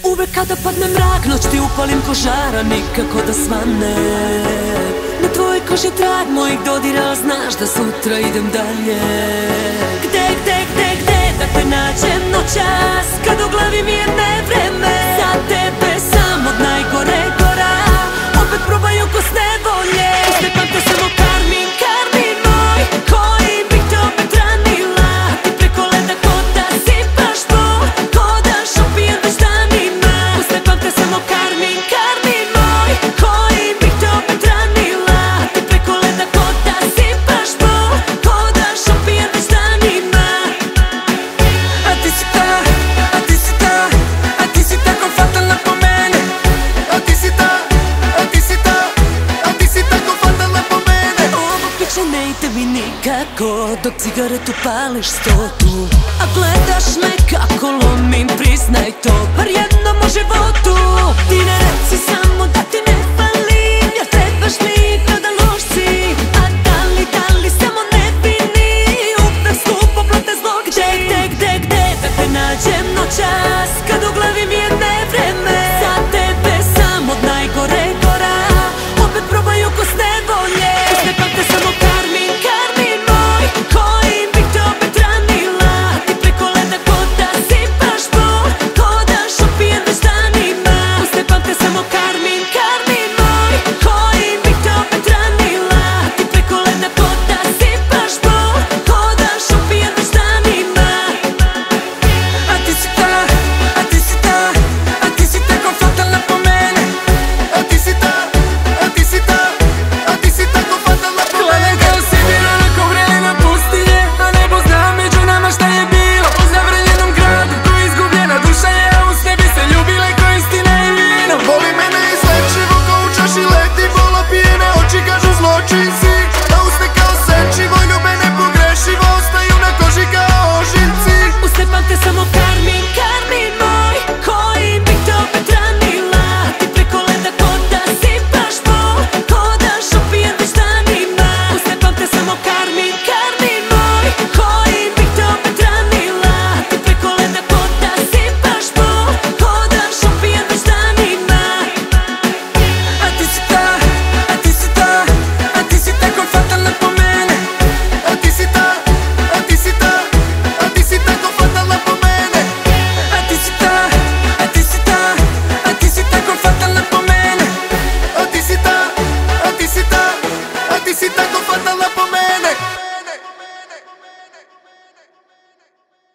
Uvek kada padne mrak, noć ti upalim ko žara, nikako da svane. Na tvojoj koži trag mojih dodira, znaš da sutra idem dalje. Gde da te nađem noćas, kad u glavi mi je nevreme. Za tebe sam od najgore gora, opet probaju ko s nevolje. Usne pamte samo Karmin, Karmin moj, koji bih te opet ranila. Ti preko leda ko da sipaš po, ko da šupijem već danima. Usne pamte samo Karmin, Karmin moj, koji bih te opet ranila. Ti preko leda ko da sipaš po, ko da šupijem već danima. A ti si ta, a ti si ta, a ti si tako fatalna po mene. A ti si ta, a ti si ta, a ti si tako fatalna po mene. Ovo piće ne ide mi nikako, dok cigaretu pališ stotu. A gledaš me kako lomim, priznaj to, bar jednom u životu. Ti ne reci samo da ti ne falim, jer trebaš mi kada loš si. A da li samo ne vini, uvek skupo plate zlog. Gde da te nađem noćas, kad u glavi mi je nevreme. Za tebe sam od najgore gora, opet probaju ko s nevolje. Usne pamte samo Karmin, Karmin moj, koji bih te opet ranila. Ti preko leda ko da sipaš po, ko da šupijem već danima. Usne pamte samo Karmin, Karmin moj, koji bih te opet ranila. Ti preko leda ko da sipaš po, ko da šupijem već danima. A ti si ta, a ti si ta, a ti si tako fatalna po mene. A ti si ta, a ti si ta, a ti si tako fatalna po mene. Gledaj kao si bila onako vrelina pustinje, a nebo zna među nama šta je bilo. U zabranjenom gradu, tu izgubljena duša je, a uz tebi se ljubile ko istina i vino. Voli mene izlečivo ko u čaši leti, bola pijene oči kažu zločin si. A usne kao sečivo, ljube nepogrešivo, ostaju na koži kao ožiljci. Usne pamte samo Karmin.